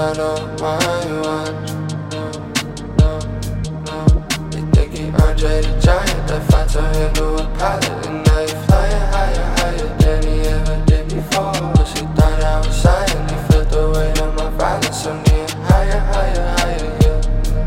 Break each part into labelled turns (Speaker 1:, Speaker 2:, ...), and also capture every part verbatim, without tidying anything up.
Speaker 1: I don't mind watch. No, no, no. They think he Andre the Giant, that fought to handle a pilot. And now he flying higher, higher than he ever did before. Cause he thought I was silent, he felt the weight of my violence. I'm getting higher, higher, higher, yeah.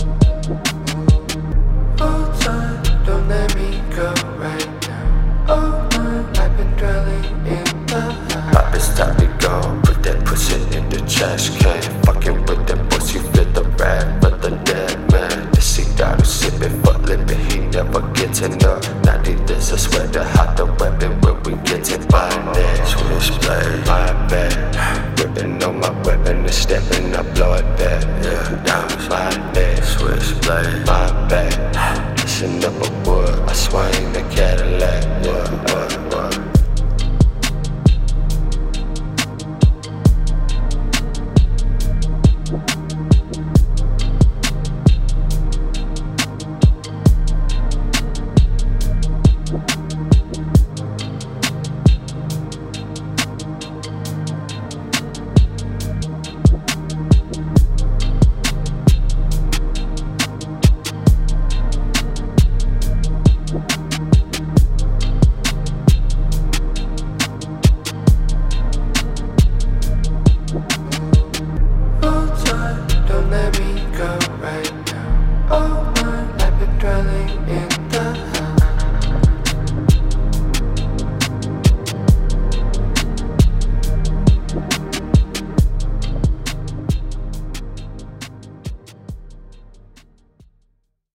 Speaker 1: Hold time, don't let me go right now. Oh my, I've been dwelling in the high.
Speaker 2: Pop, it's time to go, put that pussy in the trash can. Fucking with that pussy, feel the rap, but the dead man. The cigar is sipping, fuck living, he never gets enough. Now there's a sweater, hot the weapon when we get it by that. Switchblade, my bad. Ripping on my weapon and stepping up, blow it back. Yeah, down my neck. Switchblade, my bad. Listen up a wood, I swing the Cadillac.